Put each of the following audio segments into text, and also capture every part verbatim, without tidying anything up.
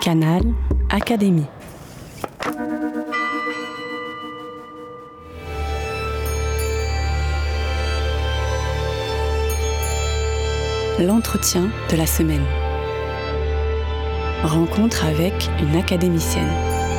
Canal Académie. L'entretien de la semaine. Rencontre avec une académicienne.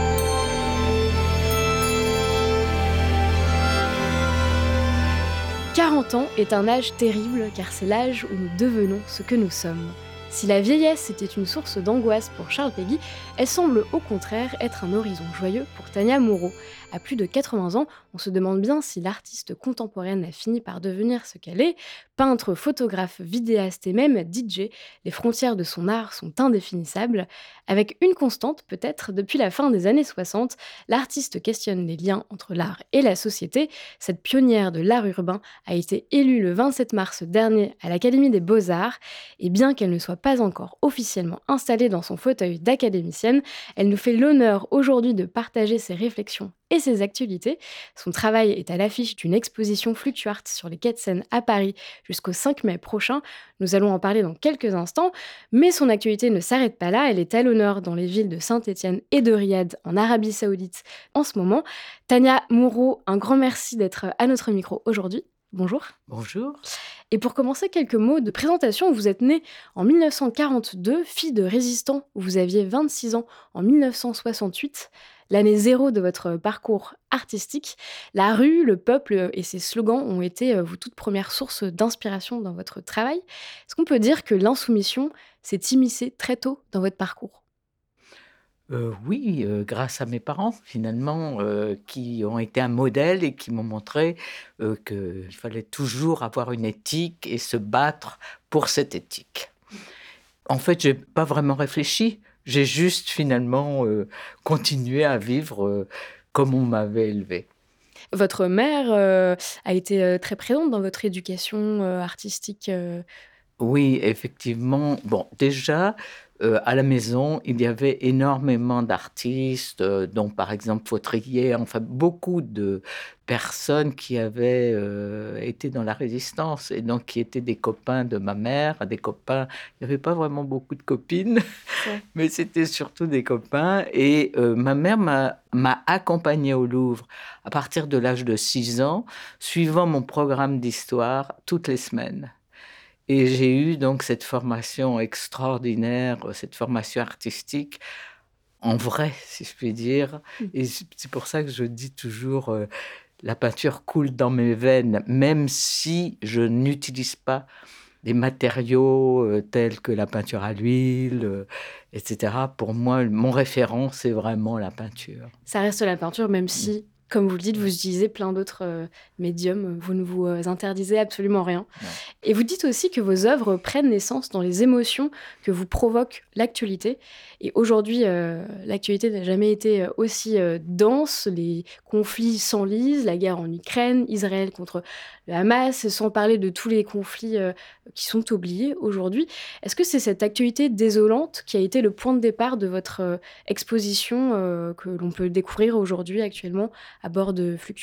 quarante ans est un âge terrible car c'est l'âge où nous devenons ce que nous sommes. Si la vieillesse était une source d'angoisse pour Charles Péguy, elle semble au contraire être un horizon joyeux pour Tania Moreau. À plus de quatre-vingts ans, on se demande bien si l'artiste contemporaine a fini par devenir ce qu'elle est. Peintre, photographe, vidéaste et même D J, les frontières de son art sont indéfinissables. Avec une constante peut-être, depuis la fin des années soixante, l'artiste questionne les liens entre l'art et la société. Cette pionnière de l'art urbain a été élue le vingt-sept mars dernier à l'Académie des Beaux-Arts. Et bien qu'elle ne soit pas encore officiellement installée dans son fauteuil d'académicienne, elle nous fait l'honneur aujourd'hui de partager ses réflexions et ses actualités. Son travail est à l'affiche d'une exposition Fluctuart sur les quais de Seine à Paris jusqu'au cinq mai prochain. Nous allons en parler dans quelques instants, mais son actualité ne s'arrête pas là. Elle est à l'honneur dans les villes de Saint-Étienne et de Riyad en Arabie Saoudite en ce moment. Tania Moreau, un grand merci d'être à notre micro aujourd'hui. Bonjour. Bonjour. Et pour commencer, quelques mots de présentation. Vous êtes née en mille neuf cent quarante-deux, fille de résistant, où vous aviez vingt-six ans en mille neuf cent soixante-huit. L'année zéro de votre parcours artistique, la rue, le peuple et ses slogans ont été euh, vos toutes premières sources d'inspiration dans votre travail. Est-ce qu'on peut dire que l'insoumission s'est immiscée très tôt dans votre parcours ? Euh, oui, euh, grâce à mes parents, finalement, euh, qui ont été un modèle et qui m'ont montré euh, qu'il fallait toujours avoir une éthique et se battre pour cette éthique. En fait, je n'ai pas vraiment réfléchi. J'ai juste, finalement, euh, continué à vivre euh, comme on m'avait élevé. Votre mère euh, a été euh, très présente dans votre éducation euh, artistique euh... Oui, effectivement. Bon, déjà, euh, à la maison, il y avait énormément d'artistes, euh, dont par exemple Fautrier, enfin beaucoup de personnes qui avaient euh, été dans la résistance et donc qui étaient des copains de ma mère, des copains. Il n'y avait pas vraiment beaucoup de copines, Ouais. mais c'était surtout des copains. Et euh, ma mère m'a, m'a accompagnée au Louvre à partir de l'âge de six ans, suivant mon programme d'histoire toutes les semaines. Et j'ai eu donc cette formation extraordinaire, cette formation artistique, en vrai, si je puis dire. Et c'est pour ça que je dis toujours, euh, la peinture coule dans mes veines, même si je n'utilise pas des matériaux euh, tels que la peinture à l'huile, euh, et cetera. Pour moi, mon référent, c'est vraiment la peinture. Ça reste la peinture, même si, comme vous le dites, vous utilisez plein d'autres euh, médiums. Vous ne vous euh, interdisez absolument rien. Non. Et vous dites aussi que vos œuvres prennent naissance dans les émotions que vous provoque l'actualité. Et aujourd'hui, euh, l'actualité n'a jamais été aussi euh, dense. Les conflits s'enlisent, la guerre en Ukraine, Israël contre le Hamas, sans parler de tous les conflits euh, qui sont oubliés aujourd'hui. Est-ce que c'est cette actualité désolante qui a été le point de départ de votre euh, exposition euh, que l'on peut découvrir aujourd'hui actuellement à bord de Fluctuart ?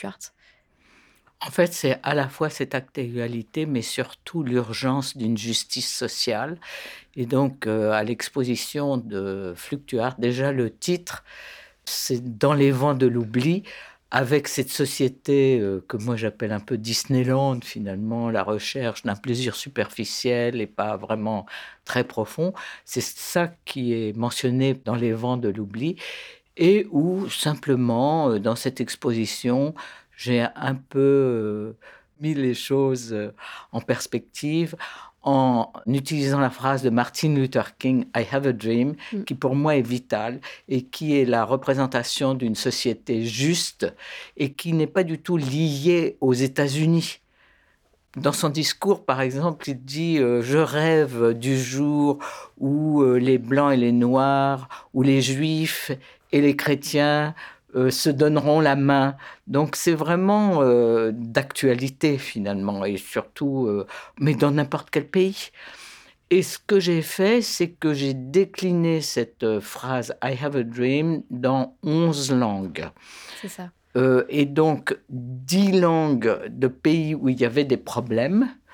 En fait, c'est à la fois cette actualité, mais surtout l'urgence d'une justice sociale. Et donc, euh, à l'exposition de Fluctuart, déjà le titre, c'est Dans les vents de l'oubli, avec cette société euh, que moi j'appelle un peu Disneyland, finalement, la recherche d'un plaisir superficiel et pas vraiment très profond. C'est ça qui est mentionné dans les vents de l'oubli. Et où, simplement, euh, dans cette exposition, j'ai un peu euh, mis les choses euh, en perspective en utilisant la phrase de Martin Luther King, I have a dream, mm. qui pour moi est vitale et qui est la représentation d'une société juste et qui n'est pas du tout liée aux États-Unis. Dans son discours, par exemple, il dit euh, « Je rêve du jour où euh, les Blancs et les Noirs, où les Juifs et les chrétiens euh, se donneront la main. » Donc c'est vraiment euh, d'actualité finalement, et surtout, euh, mais dans n'importe quel pays. Et ce que j'ai fait, c'est que j'ai décliné cette phrase « I have a dream » dans onze langues. C'est ça. Euh, et donc dix langues de pays où il y avait des problèmes,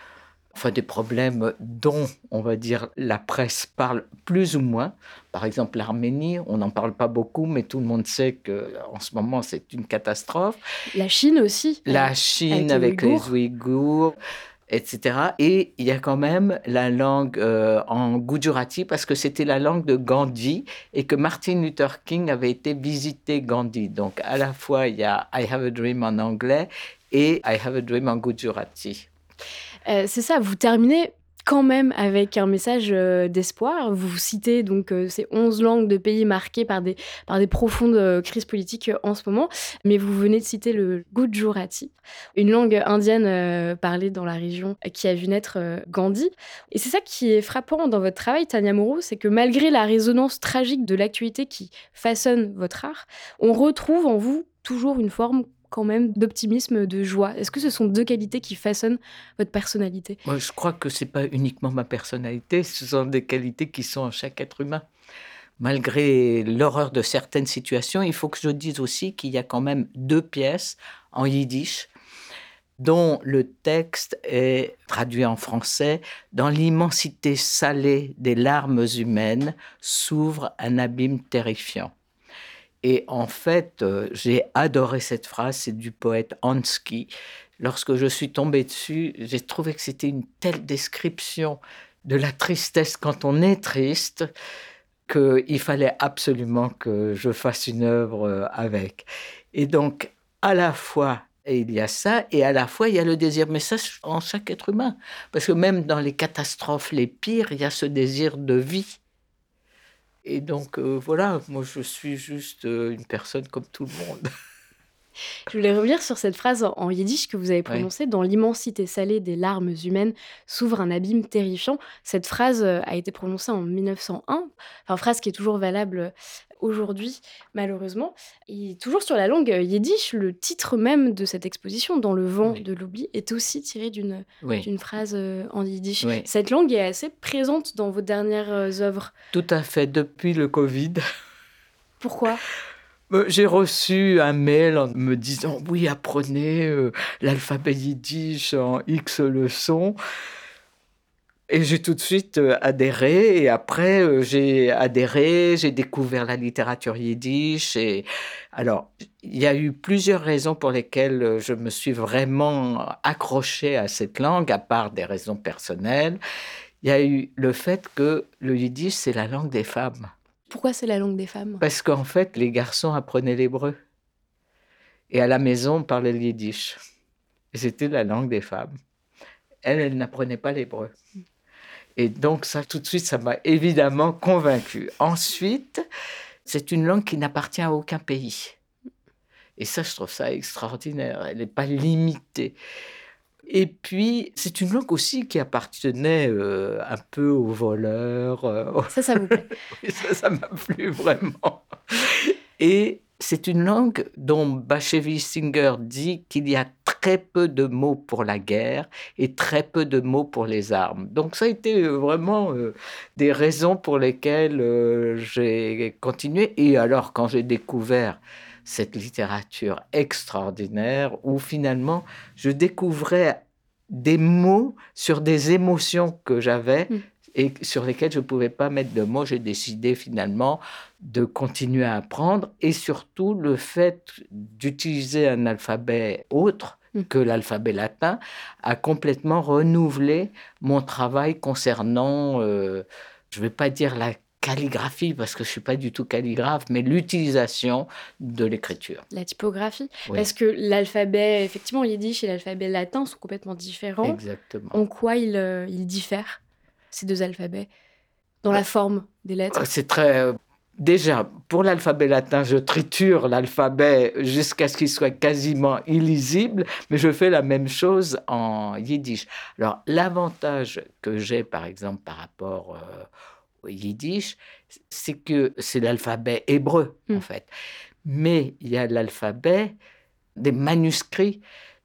enfin des problèmes dont, on va dire, la presse parle plus ou moins. Par exemple, l'Arménie, on n'en parle pas beaucoup, mais tout le monde sait qu'en ce moment, c'est une catastrophe. La Chine aussi, La avec, Chine avec avec les les Ouïghours. Ouïghours, et cetera. Et il y a quand même la langue euh, en Gujarati, parce que c'était la langue de Gandhi et que Martin Luther King avait été visiter Gandhi. Donc à la fois, il y a I Have a Dream en anglais et I Have a Dream en Gujarati. Euh, c'est ça, vous terminez quand même avec un message euh, d'espoir. Vous citez donc euh, ces onze langues de pays marqués par des, par des profondes euh, crises politiques euh, en ce moment, mais vous venez de citer le Gujarati, une langue indienne euh, parlée dans la région euh, qui a vu naître euh, Gandhi. Et c'est ça qui est frappant dans votre travail, Tania Moreau, c'est que malgré la résonance tragique de l'actualité qui façonne votre art, on retrouve en vous toujours une forme quand même d'optimisme, de joie. Est-ce que ce sont deux qualités qui façonnent votre personnalité ? Moi, je crois que ce n'est pas uniquement ma personnalité, ce sont des qualités qui sont en chaque être humain. Malgré l'horreur de certaines situations, il faut que je dise aussi qu'il y a quand même deux pièces en yiddish dont le texte est traduit en français. Dans l'immensité salée des larmes humaines s'ouvre un abîme terrifiant. Et en fait, euh, j'ai adoré cette phrase, c'est du poète Hansky. Lorsque je suis tombée dessus, j'ai trouvé que c'était une telle description de la tristesse quand on est triste qu'il fallait absolument que je fasse une œuvre avec. Et donc, à la fois, il y a ça, et à la fois, il y a le désir. Mais ça, en chaque être humain. Parce que même dans les catastrophes les pires, il y a ce désir de vie. Et donc, euh, voilà, moi, je suis juste euh, une personne comme tout le monde. Je voulais revenir sur cette phrase en, en yiddish que vous avez prononcée. Ouais. Dans l'immensité salée des larmes humaines s'ouvre un abîme terrifiant. Cette phrase euh, a été prononcée en mille neuf cent un, enfin, phrase qui est toujours valable aujourd'hui, malheureusement. Et toujours sur la langue yiddish, le titre même de cette exposition, Dans le vent oui. de l'oubli, est aussi tiré d'une, oui. d'une phrase euh, en yiddish. Oui. Cette langue est assez présente dans vos dernières euh, œuvres. Tout à fait, depuis le Covid. Pourquoi ? J'ai reçu un mail en me disant « Oui, apprenez euh, l'alphabet yiddish en X leçons ». Et j'ai tout de suite euh, adhéré. Et après, euh, j'ai adhéré, j'ai découvert la littérature yiddish. Et... Alors, il y a eu plusieurs raisons pour lesquelles je me suis vraiment accrochée à cette langue, à part des raisons personnelles. Il y a eu le fait que le yiddish, c'est la langue des femmes. Pourquoi c'est la langue des femmes ? Parce qu'en fait, les garçons apprenaient l'hébreu. Et à la maison, on parlait le yiddish. Et c'était la langue des femmes. Elles, elles n'apprenaient pas l'hébreu. Et donc, ça, tout de suite, ça m'a évidemment convaincue. Ensuite, c'est une langue qui n'appartient à aucun pays. Et ça, je trouve ça extraordinaire. Elle n'est pas limitée. Et puis, c'est une langue aussi qui appartenait euh, un peu aux voleurs. Euh, ça, ça vous plaît ? Oui, ça, ça m'a plu vraiment. Et c'est une langue dont Bashevis Singer dit qu'il y a très peu de mots pour la guerre et très peu de mots pour les armes. Donc, ça a été vraiment euh, des raisons pour lesquelles euh, j'ai continué. Et alors, quand j'ai découvert cette littérature extraordinaire où finalement je découvrais des mots sur des émotions que j'avais mmh. et sur lesquelles je ne pouvais pas mettre de mots. J'ai décidé finalement de continuer à apprendre et surtout le fait d'utiliser un alphabet autre mmh. que l'alphabet latin a complètement renouvelé mon travail concernant, euh, je ne vais pas dire la calligraphie, parce que je ne suis pas du tout calligraphe, mais l'utilisation de l'écriture. La typographie. Oui. Parce que l'alphabet, effectivement, yiddish et l'alphabet latin sont complètement différents. Exactement. En quoi ils, euh, ils diffèrent, ces deux alphabets ? Dans la forme des lettres ? C'est très... Déjà, pour l'alphabet latin, je triture l'alphabet jusqu'à ce qu'il soit quasiment illisible, mais je fais la même chose en yiddish. Alors, l'avantage que j'ai, par exemple, par rapport... Euh, au yiddish, c'est que c'est l'alphabet hébreu, mmh. en fait. Mais il y a l'alphabet des manuscrits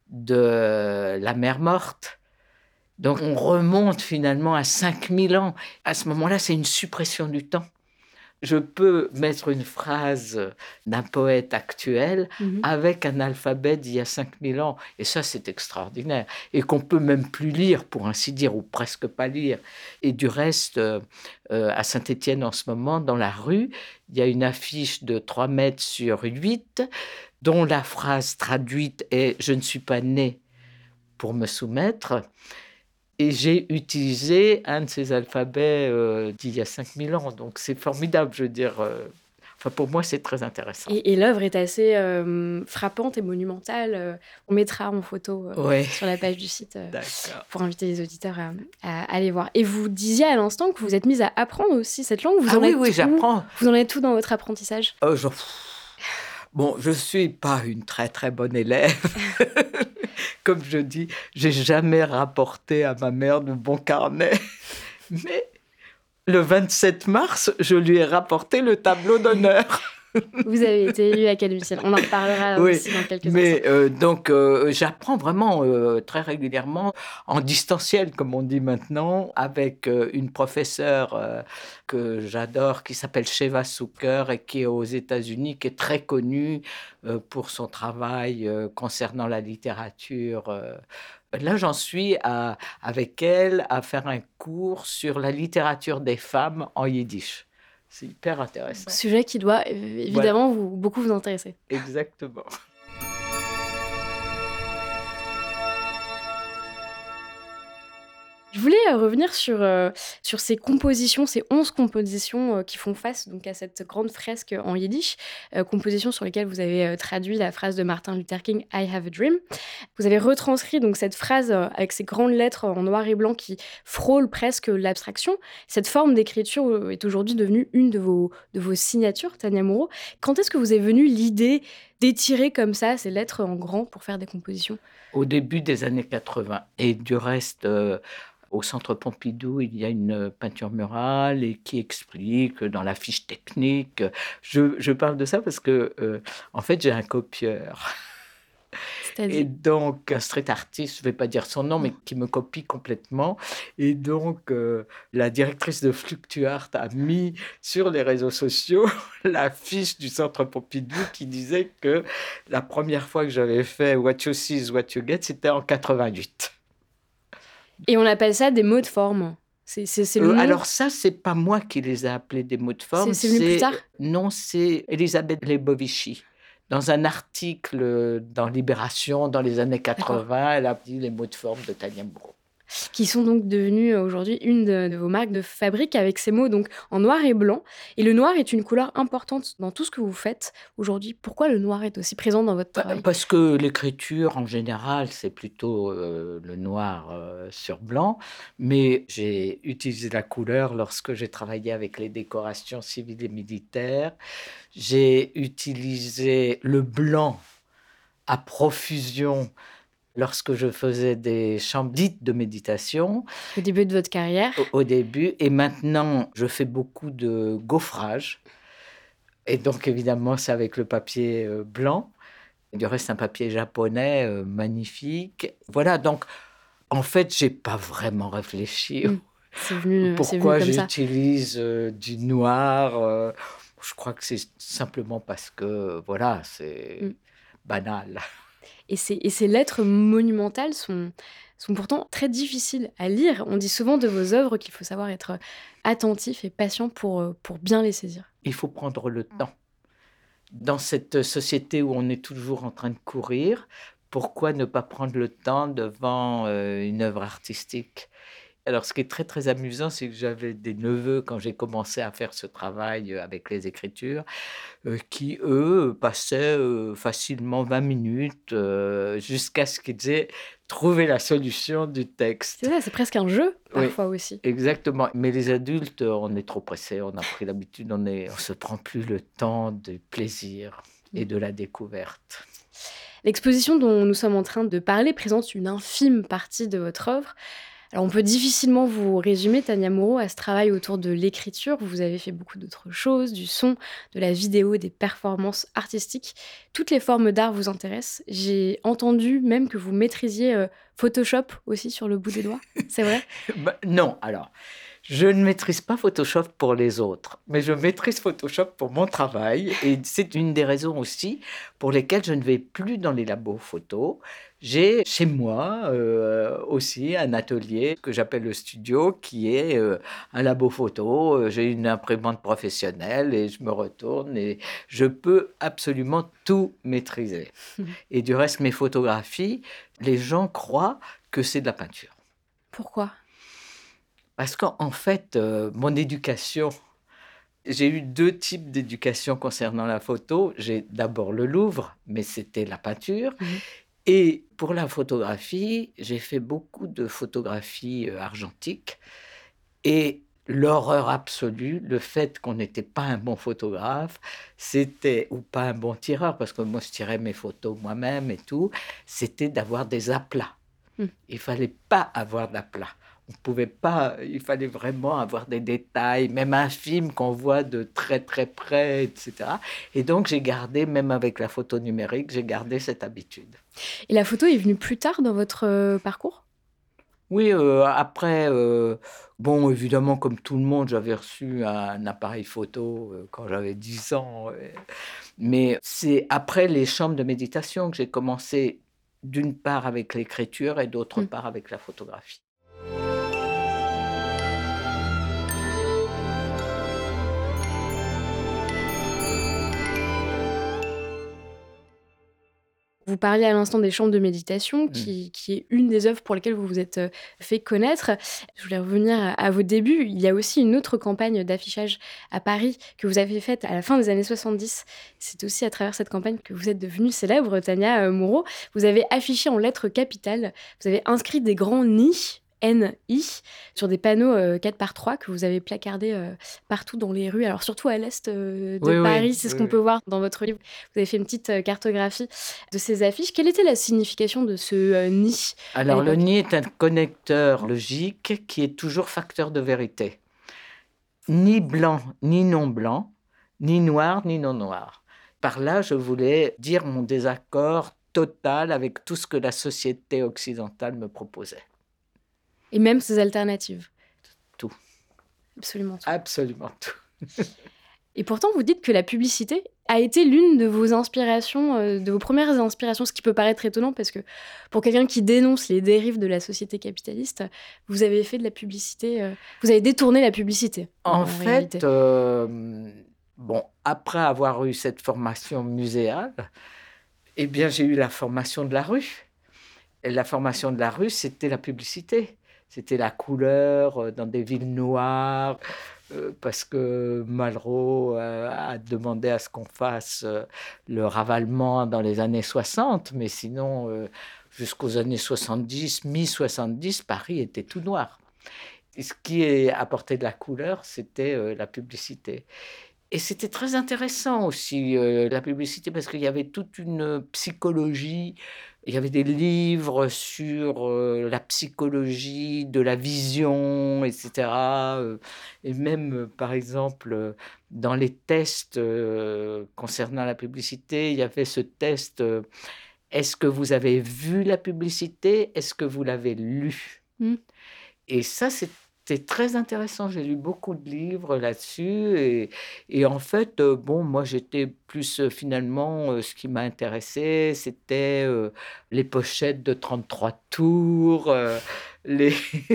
de la mer Morte. Donc, on remonte finalement à cinq mille ans. À ce moment-là, c'est une suppression du temps. Je peux mettre une phrase d'un poète actuel Mhm. avec un alphabet d'il y a cinq mille ans. Et ça, c'est extraordinaire. Et qu'on peut même plus lire, pour ainsi dire, ou presque pas lire. Et du reste, euh, euh, à Saint-Étienne, en ce moment, dans la rue, il y a une affiche de trois mètres sur huit, dont la phrase traduite est « Je ne suis pas né pour me soumettre ». Et j'ai utilisé un de ces alphabets euh, d'il y a cinq mille ans. Donc, c'est formidable, je veux dire. euh, Enfin, pour moi, c'est très intéressant. Et, et l'œuvre est assez euh, frappante et monumentale. Euh, on mettra en photo euh, Ouais. sur la page du site euh, D'accord. pour inviter les auditeurs à, à aller voir. Et vous disiez à l'instant que vous êtes mise à apprendre aussi cette langue. Vous Ah en oui, êtes oui, où j'apprends. Vous en êtes où dans votre apprentissage? Euh, je... Bon, je ne suis pas une très, très bonne élève. Comme je dis, j'ai jamais rapporté à ma mère de bons carnets. Mais le vingt-sept mars, je lui ai rapporté le tableau d'honneur. Vous avez été élue académicienne. On en reparlera Oui, aussi dans quelques mais instants. euh, donc euh, j'apprends vraiment euh, très régulièrement en distanciel, comme on dit maintenant, avec euh, une professeure euh, que j'adore qui s'appelle Sheva Zucker et qui est aux États-Unis, qui est très connue euh, pour son travail euh, concernant la littérature. euh. Là, j'en suis à, avec elle à faire un cours sur la littérature des femmes en yiddish. C'est hyper intéressant. Sujet qui doit euh, évidemment vous, beaucoup vous intéresser. Exactement. Je voulais euh, revenir sur, euh, sur ces compositions, ces onze compositions euh, qui font face donc, à cette grande fresque en yiddish, euh, compositions sur lesquelles vous avez euh, traduit la phrase de Martin Luther King, « I have a dream ». Vous avez retranscrit donc, cette phrase euh, avec ces grandes lettres en noir et blanc qui frôlent presque l'abstraction. Cette forme d'écriture euh, est aujourd'hui devenue une de vos, de vos signatures, Tania Moreau. Quand est-ce que vous est venue l'idée d'étirer comme ça ces lettres en grand pour faire des compositions? Au début des années quatre-vingts. Et du reste... Euh, Au Centre Pompidou, il y a une peinture murale et qui explique dans la fiche technique. Je, je parle de ça parce que, euh, en fait, j'ai un copieur. C'est-à-dire Et donc, un street artist, je ne vais pas dire son nom, mais qui me copie complètement. Et donc, euh, la directrice de Fluctuart a mis sur les réseaux sociaux la fiche du Centre Pompidou qui disait que la première fois que j'avais fait What You See is What You Get, c'était en quatre-vingt-huit. Et on appelle ça des mots de forme. C'est, c'est, c'est le Euh, nom. alors ça, c'est pas moi qui les ai appelés des mots de forme. C'est- c'est venu plus tard Non, c'est Elisabeth Lebovici. Dans un article dans Libération, dans les années quatre-vingts, elle a dit les mots de forme de Tania Moreau. Qui sont donc devenus euh, aujourd'hui une de, de vos marques de fabrique avec ces mots donc en noir et blanc. Et le noir est une couleur importante dans tout ce que vous faites aujourd'hui. Pourquoi le noir est aussi présent dans votre travail? Parce que l'écriture, en général, c'est plutôt euh, le noir euh, sur blanc. Mais j'ai utilisé la couleur lorsque j'ai travaillé avec les décorations civiles et militaires. J'ai utilisé le blanc à profusion lorsque je faisais des chambres dites de méditation. Au début de votre carrière. Au, au début. Et maintenant, je fais beaucoup de gaufrage. Et donc, évidemment, c'est avec le papier euh, blanc. Du reste, un papier japonais euh, magnifique. Voilà, donc, en fait, je n'ai pas vraiment réfléchi. Mmh. C'est venu, c'est Pourquoi venu comme ça. j'utilise euh, du noir. euh, je crois que c'est simplement parce que, voilà, c'est Mmh. banal. Et ces, et ces lettres monumentales sont, sont pourtant très difficiles à lire. On dit souvent de vos œuvres qu'il faut savoir être attentif et patient pour, euh, pour bien les saisir. Il faut prendre le temps. Dans cette société où on est toujours en train de courir, pourquoi ne pas prendre le temps devant euh, une œuvre artistique? Alors, ce qui est très, très amusant, c'est que j'avais des neveux, quand j'ai commencé à faire ce travail euh, avec les écritures, euh, qui, eux, passaient euh, facilement vingt minutes euh, jusqu'à ce qu'ils aient trouvé la solution du texte. C'est ça, c'est presque un jeu, Oui. parfois aussi. Exactement. Mais les adultes, on est trop pressés, on a pris l'habitude, on ne on se prend plus le temps du plaisir et de la découverte. L'exposition dont nous sommes en train de parler présente une infime partie de votre œuvre. Alors, on peut difficilement vous résumer, Tania Moreau, à ce travail autour de l'écriture. Vous avez fait beaucoup d'autres choses, du son, de la vidéo, des performances artistiques. Toutes les formes d'art vous intéressent. J'ai entendu même que vous maîtrisiez euh, Photoshop aussi sur le bout des doigts. C'est vrai? Bah, non, alors, Je ne maîtrise pas Photoshop pour les autres, mais je maîtrise Photoshop pour mon travail et c'est une des raisons aussi pour lesquelles je ne vais plus dans les labos photo. J'ai chez moi euh, aussi un atelier que j'appelle le studio qui est euh, un labo photo. J'ai une imprimante professionnelle et je me retourne et je peux absolument tout maîtriser. Et du reste, mes photographies, les gens croient que c'est de la peinture. Pourquoi ? Parce qu'en fait, euh, mon éducation, j'ai eu deux types d'éducation concernant la photo. J'ai d'abord le Louvre, mais c'était la peinture. Mmh. Et pour la photographie, j'ai fait beaucoup de photographies euh, argentiques. Et l'horreur absolue, le fait qu'on n'était pas un bon photographe, c'était, ou pas un bon tireur, parce que moi je tirais mes photos moi-même et tout, c'était d'avoir des aplats. Mmh. Il ne fallait pas avoir d'aplats. On pouvait pas, il fallait vraiment avoir des détails, même infimes qu'on voit de très très près, et cetera. Et donc j'ai gardé, même avec la photo numérique, j'ai gardé cette habitude. Et la photo est venue plus tard dans votre euh, parcours ? Oui, euh, après, euh, bon, évidemment, comme tout le monde, j'avais reçu un appareil photo euh, quand j'avais dix ans. Euh, mais c'est après les chambres de méditation que j'ai commencé, d'une part avec l'écriture et d'autre mmh. part avec la photographie. Vous parliez à l'instant des chambres de méditation, qui, mmh. qui est une des œuvres pour lesquelles vous vous êtes fait connaître. Je voulais revenir à, à vos débuts. Il y a aussi une autre campagne d'affichage à Paris que vous avez faite à la fin des années soixante-dix. C'est aussi à travers cette campagne que vous êtes devenue célèbre, Tania Moreau. Vous avez affiché en lettres capitales, vous avez inscrit des grands nids, N I, sur des panneaux euh, quatre par trois que vous avez placardés euh, partout dans les rues, alors surtout à l'est euh, de oui, Paris, oui, c'est oui, ce qu'on oui. peut voir dans votre livre. Vous avez fait une petite euh, cartographie de ces affiches. Quelle était la signification de ce euh, nid ? Alors le nid est un connecteur logique qui est toujours facteur de vérité. Ni blanc, ni non blanc, ni noir, ni non noir. Par là, je voulais dire mon désaccord total avec tout ce que la société occidentale me proposait. Et même ces alternatives. Tout. Absolument tout. Absolument tout. Et pourtant, vous dites que la publicité a été l'une de vos inspirations, euh, de vos premières inspirations, ce qui peut paraître étonnant parce que pour quelqu'un qui dénonce les dérives de la société capitaliste, vous avez fait de la publicité, euh, vous avez détourné la publicité. En, en fait, euh, bon, après avoir eu cette formation muséale, eh bien, j'ai eu la formation de la rue. Et la formation de la rue, c'était la publicité. C'était la couleur dans des villes noires, euh, parce que Malraux euh, a demandé à ce qu'on fasse euh, le ravalement dans les années soixante, mais sinon, euh, jusqu'aux années soixante-dix, mi-soixante-dix, Paris était tout noir. Et ce qui apportait de la couleur, c'était euh, la publicité. Et c'était très intéressant aussi, euh, la publicité, parce qu'il y avait toute une psychologie. Il y avait des livres sur euh, la psychologie de la vision, et cetera. Et même, euh, par exemple, euh, dans les tests euh, concernant la publicité, il y avait ce test euh, « Est-ce que vous avez vu la publicité ? Est-ce que vous l'avez lue ?» mmh. Et ça, c'est C'était très intéressant. J'ai lu beaucoup de livres là-dessus. Et, et en fait, euh, bon, moi, j'étais plus euh, finalement, euh, ce qui m'a intéressé, c'était euh, les pochettes de trente-trois tours, euh, les,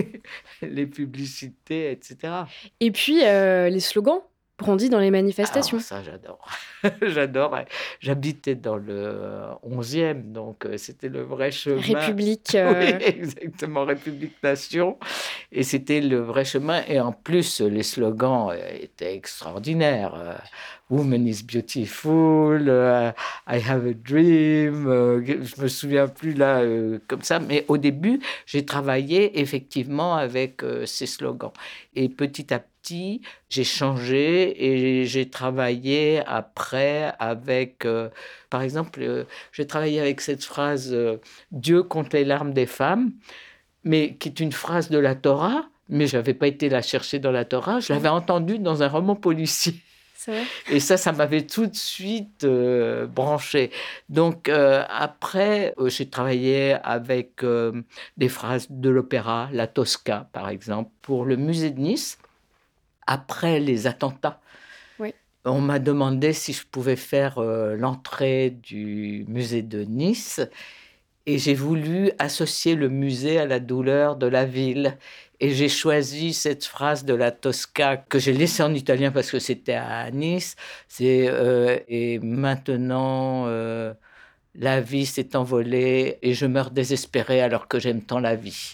les publicités, et cetera. Et puis, euh, les slogans brandis dans les manifestations. Alors ça, j'adore. J'adore. J'habitais dans le onzième, donc euh, c'était le vrai chemin. République. Euh... Oui, exactement, République-Nation. Et c'était le vrai chemin. Et en plus, les slogans étaient extraordinaires. Euh, Woman is beautiful, uh, I have a dream. Euh, je me souviens plus là euh, comme ça. Mais au début, j'ai travaillé effectivement avec euh, ces slogans. Et petit à petit, j'ai changé et j'ai travaillé après avec, euh, par exemple, euh, j'ai travaillé avec cette phrase euh, « Dieu compte les larmes des femmes », mais qui est une phrase de la Torah, mais je n'avais pas été la chercher dans la Torah, je l'avais entendue dans un roman policier. C'est vrai. Et ça, ça m'avait tout de suite euh, branché. Donc euh, après, euh, j'ai travaillé avec euh, des phrases de l'opéra, la Tosca par exemple, pour le musée de Nice. Après les attentats, Oui. on m'a demandé si je pouvais faire euh, l'entrée du musée de Nice. Et j'ai voulu associer le musée à la douleur de la ville. Et j'ai choisi cette phrase de la Tosca que j'ai laissée en italien parce que c'était à Nice. C'est euh, et maintenant euh, la vie s'est envolée et je meurs désespéré alors que j'aime tant la vie.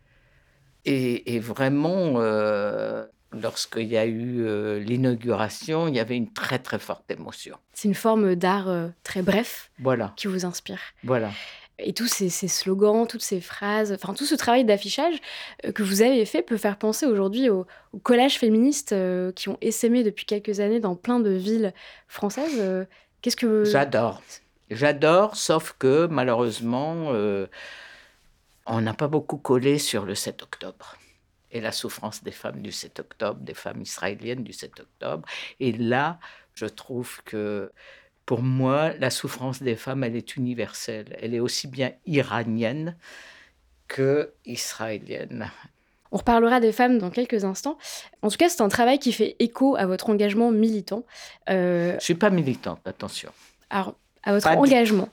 Et, et vraiment, euh, lorsqu'il y a eu euh, l'inauguration, il y avait une très très forte émotion. C'est une forme d'art euh, très bref Voilà, qui vous inspire. voilà. Et tous ces, ces slogans, toutes ces phrases, enfin tout ce travail d'affichage euh, que vous avez fait peut faire penser aujourd'hui aux, aux collages féministes euh, qui ont essaimé depuis quelques années dans plein de villes françaises. Euh, qu'est-ce que... J'adore. J'adore, sauf que malheureusement, euh, on n'a pas beaucoup collé sur le sept octobre et la souffrance des femmes du sept octobre, des femmes israéliennes du sept octobre. Et là, je trouve que pour moi, la souffrance des femmes, elle est universelle. Elle est aussi bien iranienne que israélienne. On reparlera des femmes dans quelques instants. En tout cas, c'est un travail qui fait écho à votre engagement militant. Euh, Je ne suis pas militante, attention. alors, à votre Pas du- engagement.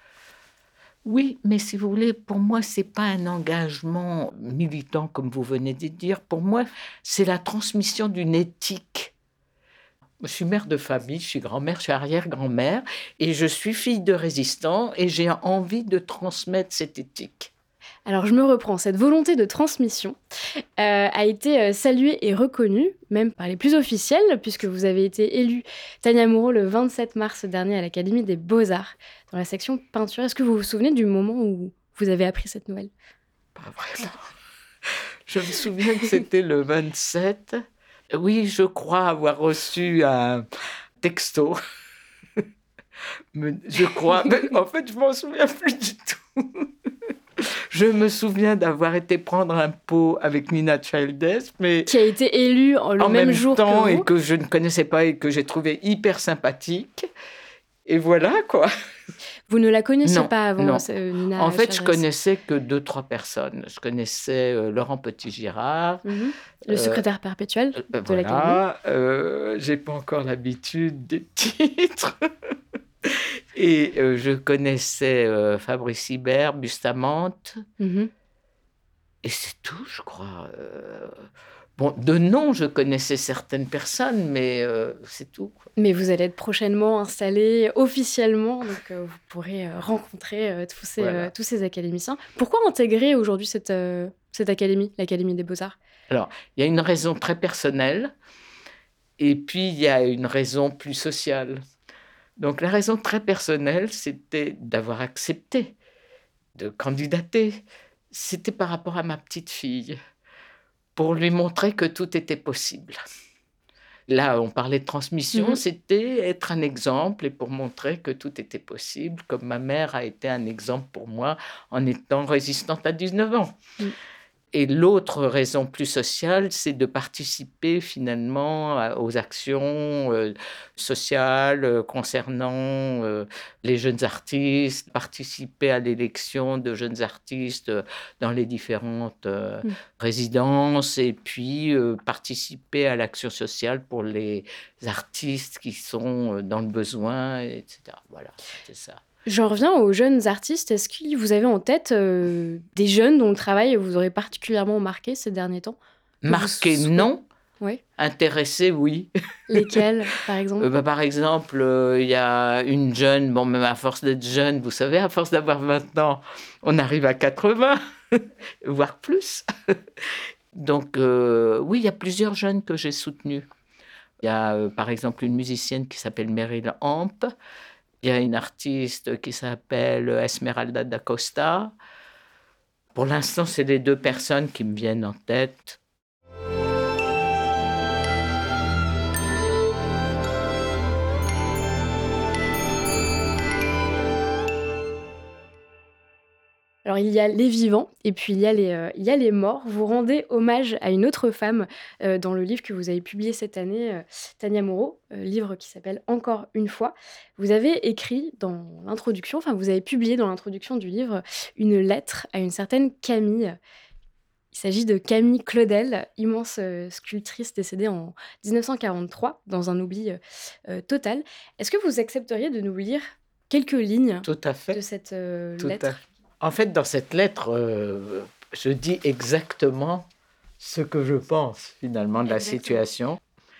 Oui, mais si vous voulez, pour moi, ce n'est pas un engagement militant, comme vous venez de dire. Pour moi, c'est la transmission d'une éthique. Je suis mère de famille, je suis grand-mère, je suis arrière-grand-mère, et je suis fille de résistant, et j'ai envie de transmettre cette éthique. Alors, je me reprends. Cette volonté de transmission euh, a été euh, saluée et reconnue, même par les plus officiels, puisque vous avez été élue Tania Moreau le vingt-sept mars dernier à l'Académie des Beaux-Arts, dans la section peinture. Est-ce que vous vous souvenez du moment où vous avez appris cette nouvelle ? Pas vraiment. Je me souviens que c'était le vingt-sept. Oui, je crois avoir reçu un texto. Mais je crois. Mais en fait, je m'en souviens plus du tout. Je me souviens d'avoir été prendre un pot avec Nina Childers, mais Qui a été élue en- le en même, même, jour temps que vous. et que je ne connaissais pas et que j'ai trouvé hyper sympathique. Et voilà, quoi. Vous ne la connaissiez Non, pas avant, non. euh, Nina En fait, je Childress. connaissais que deux, trois personnes. Je connaissais euh, Laurent Petit-Girard. Mhm. Le Euh, secrétaire perpétuel Euh, de l'Académie. voilà, euh, j'ai pas encore l'habitude des titres. Et euh, je connaissais euh, Fabrice Hibert, Bustamante, Mhm. et c'est tout, je crois. Euh, bon, de nom, je connaissais certaines personnes, mais euh, c'est tout, quoi. Mais vous allez être prochainement installé officiellement, donc euh, vous pourrez euh, rencontrer euh, tous, ces, Voilà. euh, tous ces académiciens. Pourquoi intégrer aujourd'hui cette, euh, cette académie, l'Académie des Beaux-Arts ? Alors, il y a une raison très personnelle, et puis il y a une raison plus sociale. Donc, la raison très personnelle, c'était d'avoir accepté de candidater. C'était par rapport à ma petite fille, pour lui montrer que tout était possible. Là, on parlait de transmission, Mhm. c'était être un exemple et pour montrer que tout était possible, comme ma mère a été un exemple pour moi en étant résistante à dix-neuf ans. Mhm. Et l'autre raison plus sociale, c'est de participer finalement à- aux actions euh, sociales euh, concernant euh, les jeunes artistes, participer à l'élection de jeunes artistes euh, dans les différentes euh, Mm. résidences et puis euh, participer à l'action sociale pour les artistes qui sont euh, dans le besoin, et cetera. Voilà, c'est ça. J'en reviens aux jeunes artistes. Est-ce que vous avez en tête euh, des jeunes dont le travail vous aurait particulièrement marqué ces derniers temps ? Que vous Marqué, sou- non. Oui. Intéressé, oui. Lesquels, par exemple ? Euh, bah, par exemple, il y a une jeune, bon, même à force d'être jeune, vous savez, à force d'avoir vingt ans, on arrive à quatre-vingts, voire plus. Donc, euh, oui, il y a plusieurs jeunes que j'ai soutenus. Il y a, euh, par exemple, une musicienne qui s'appelle Meryl Hamp. Il y a une artiste qui s'appelle Esmeralda da Costa. Pour l'instant, c'est les deux personnes qui me viennent en tête. Alors Alors, il y a les vivants et puis il y a les, euh, il y a les morts. Vous rendez hommage à une autre femme euh, dans le livre que vous avez publié cette année, euh, Tania Moreau, euh, livre qui s'appelle Encore une fois. Vous avez écrit dans l'introduction, enfin, vous avez publié dans l'introduction du livre une lettre à une certaine Camille. Il s'agit de Camille Claudel, immense euh, sculptrice décédée en dix-neuf cent quarante-trois, dans un oubli euh, total. Est-ce que vous accepteriez de nous lire quelques lignes Tout à fait. de cette euh, Tout lettre à fait. En fait, dans cette lettre, euh, je dis exactement ce que je pense finalement de la Exactement. situation.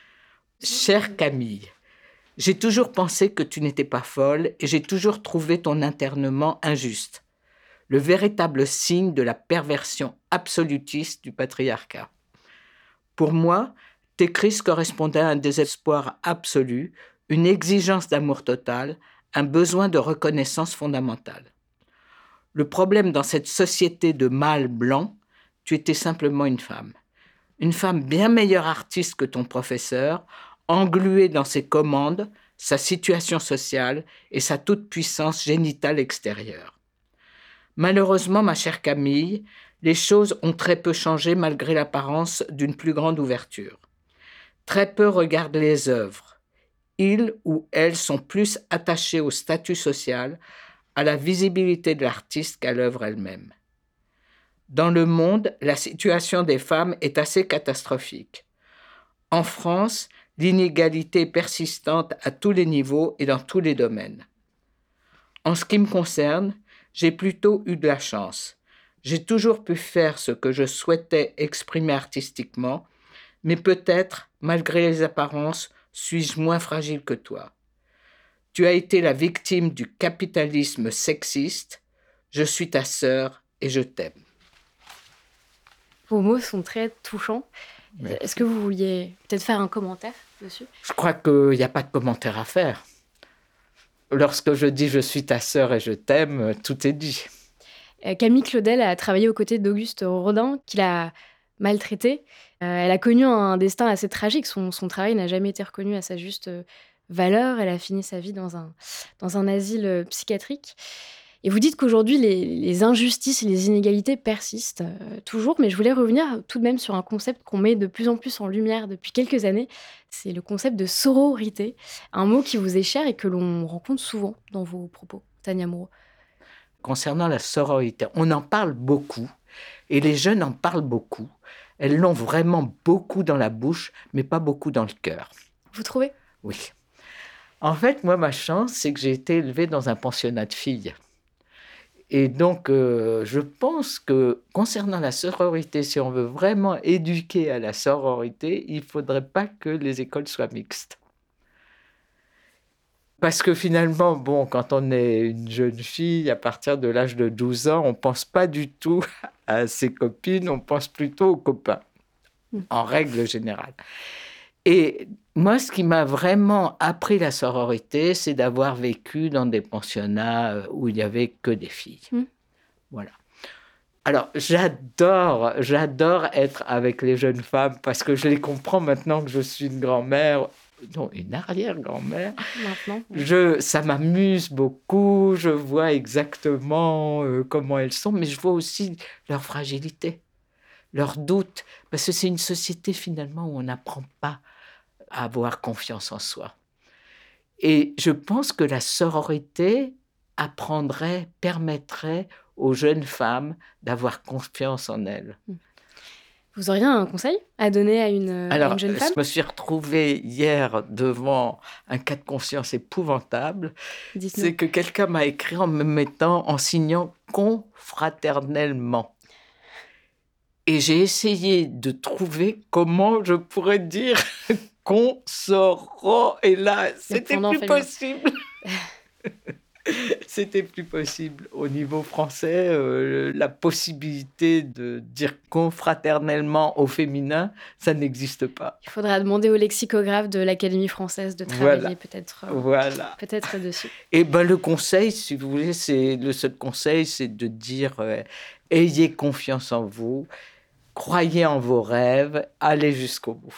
Chère Camille, j'ai toujours pensé que tu n'étais pas folle et j'ai toujours trouvé ton internement injuste, le véritable signe de la perversion absolutiste du patriarcat. Pour moi, tes crises correspondaient à un désespoir absolu, une exigence d'amour total, un besoin de reconnaissance fondamentale. Le problème dans cette société de mâles blancs, tu étais simplement une femme. Une femme bien meilleure artiste que ton professeur, engluée dans ses commandes, sa situation sociale et sa toute-puissance génitale extérieure. Malheureusement, ma chère Camille, les choses ont très peu changé malgré l'apparence d'une plus grande ouverture. Très peu regardent les œuvres. Ils ou elles sont plus attachés au statut social, à la visibilité de l'artiste qu'à l'œuvre elle-même. Dans le monde, la situation des femmes est assez catastrophique. En France, l'inégalité est persistante à tous les niveaux et dans tous les domaines. En ce qui me concerne, j'ai plutôt eu de la chance. J'ai toujours pu faire ce que je souhaitais exprimer artistiquement, mais peut-être, malgré les apparences, suis-je moins fragile que toi. Tu as été la victime du capitalisme sexiste. Je suis ta sœur et je t'aime. Vos mots sont très touchants. Merci. Est-ce que vous vouliez peut-être faire un commentaire dessus ? Je crois qu'il n'y a pas de commentaire à faire. Lorsque je dis « je suis ta sœur et je t'aime », tout est dit. Euh, Camille Claudel a travaillé aux côtés d'Auguste Rodin, qui l'a maltraitée. Euh, elle a connu un destin assez tragique. Son, son travail n'a jamais été reconnu à sa juste euh, valeur. Elle a fini sa vie dans un, dans un asile euh, psychiatrique. Et vous dites qu'aujourd'hui, les, les injustices et les inégalités persistent euh, toujours, mais je voulais revenir tout de même sur un concept qu'on met de plus en plus en lumière depuis quelques années. C'est le concept de sororité, un mot qui vous est cher et que l'on rencontre souvent dans vos propos, Tania Moreau. Concernant la sororité, on en parle beaucoup, et les jeunes en parlent beaucoup. Elles l'ont vraiment beaucoup dans la bouche, mais pas beaucoup dans le cœur. Vous trouvez ? Oui. En fait, moi, ma chance, c'est que j'ai été élevée dans un pensionnat de filles. Et donc, euh, je pense que concernant la sororité, si on veut vraiment éduquer à la sororité, il ne faudrait pas que les écoles soient mixtes. Parce que finalement, bon, quand on est une jeune fille, à partir de l'âge de douze ans, on ne pense pas du tout à ses copines, on pense plutôt aux copains, en règle générale. Et moi, ce qui m'a vraiment appris la sororité, c'est d'avoir vécu dans des pensionnats où il n'y avait que des filles. Mmh. Voilà. Alors, j'adore, j'adore être avec les jeunes femmes parce que je les comprends maintenant que je suis une grand-mère, non, une arrière-grand-mère. Maintenant, oui. Je, ça m'amuse beaucoup, je vois exactement euh, comment elles sont, mais je vois aussi leur fragilité, leurs doutes, parce que c'est une société finalement où on n'apprend pas à avoir confiance en soi. Et je pense que la sororité apprendrait, permettrait aux jeunes femmes d'avoir confiance en elles. Vous auriez un conseil à donner à une, Alors, à une jeune femme ? je me suis retrouvée hier devant un cas de conscience épouvantable. Dites-nous. C'est que quelqu'un m'a écrit en me mettant, en signant « confraternellement ». Et j'ai essayé de trouver comment je pourrais dire « consoro ». Et là, c'était plus possible. C'était plus possible. Au niveau français, euh, la possibilité de dire confraternellement au féminin, ça n'existe pas. Il faudra demander au lexicographe de l'Académie française de travailler voilà. peut-être, euh, voilà. peut-être dessus. Et ben, le conseil, si vous voulez, c'est, le seul conseil, c'est de dire euh, ayez confiance en vous, croyez en vos rêves, allez jusqu'au bout.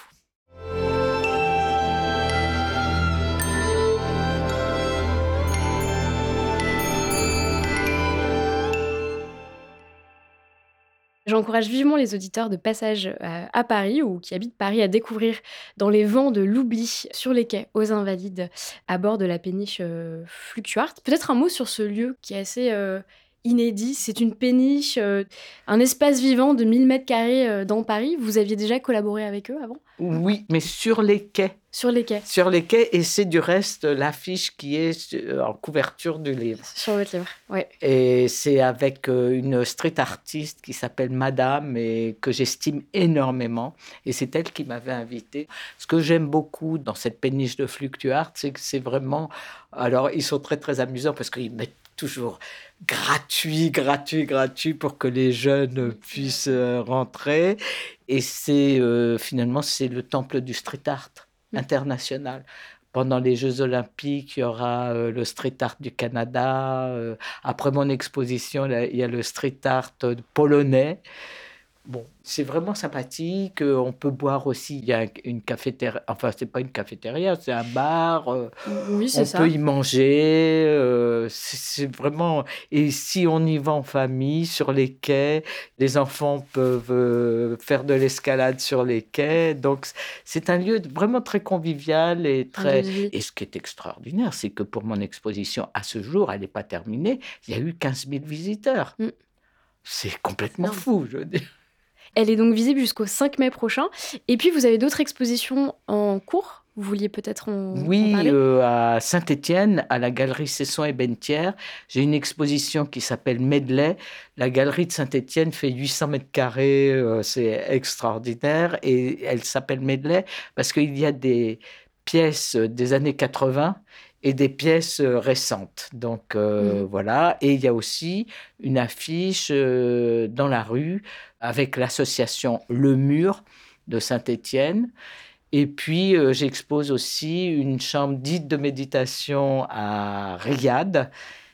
J'encourage vivement les auditeurs de passage euh, à Paris ou qui habitent Paris à découvrir Dans les vents de l'oubli sur les quais aux Invalides à bord de la péniche euh, Fluctuart. Peut-être un mot sur ce lieu qui est assez euh, inédit. C'est une péniche, euh, un espace vivant de mille mètres carrés euh, dans Paris. Vous aviez déjà collaboré avec eux avant ? Oui, mais sur les quais. Sur les quais. Sur les quais, et c'est du reste l'affiche qui est en couverture du livre. Sur votre livre, oui. Et c'est avec une street artiste qui s'appelle Madame et que j'estime énormément. Et c'est elle qui m'avait invité. Ce que j'aime beaucoup dans cette péniche de Fluctuart, c'est que c'est vraiment... Alors, ils sont très, très amusants parce qu'ils mettent toujours gratuit, gratuit, gratuit pour que les jeunes puissent rentrer. Et c'est euh, finalement, c'est le temple du street art international. Pendant les Jeux Olympiques, il y aura euh, le street art du Canada. Euh, après mon exposition, là, il y a le street art polonais. Bon, c'est vraiment sympathique. On peut boire aussi. Il y a une cafétéria. Enfin, c'est pas une cafétéria, c'est un bar. Oui, c'est on ça. peut y manger. Euh, c'est, c'est vraiment. Et si on y va en famille, sur les quais, les enfants peuvent euh, faire de l'escalade sur les quais. Donc, c'est un lieu vraiment très convivial et très. Et ce qui est extraordinaire, c'est que pour mon exposition, à ce jour, elle n'est pas terminée. Il y a eu quinze mille visiteurs. Mm. C'est complètement non. fou, je veux dire. Elle est donc visible jusqu'au cinq mai prochain. Et puis, vous avez d'autres expositions en cours ? Vous vouliez peut-être en, oui, en parler ? Oui, euh, à Saint-Étienne, à la galerie Cesson et Bennetière, j'ai une exposition qui s'appelle Medley. La galerie de Saint-Étienne fait huit cents mètres carrés, euh, c'est extraordinaire. Et elle s'appelle Medley parce qu'il y a des pièces des années quatre-vingts et des pièces récentes. Donc, euh, mmh. voilà. Et il y a aussi une affiche euh, dans la rue avec l'association Le Mur de Saint-Étienne. Et puis, euh, j'expose aussi une chambre dite de méditation à Riyad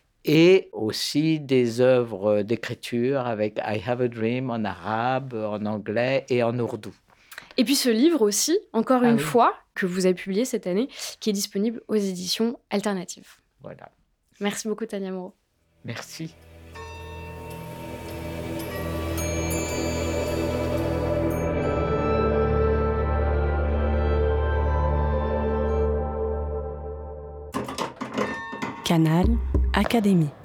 et aussi des œuvres d'écriture avec I Have a Dream en arabe, en anglais et en ourdou. Et puis ce livre aussi, encore ah une oui. fois, que vous avez publié cette année, qui est disponible aux éditions alternatives. Voilà. Merci beaucoup, Tania Moreau. Merci. Canal Académie.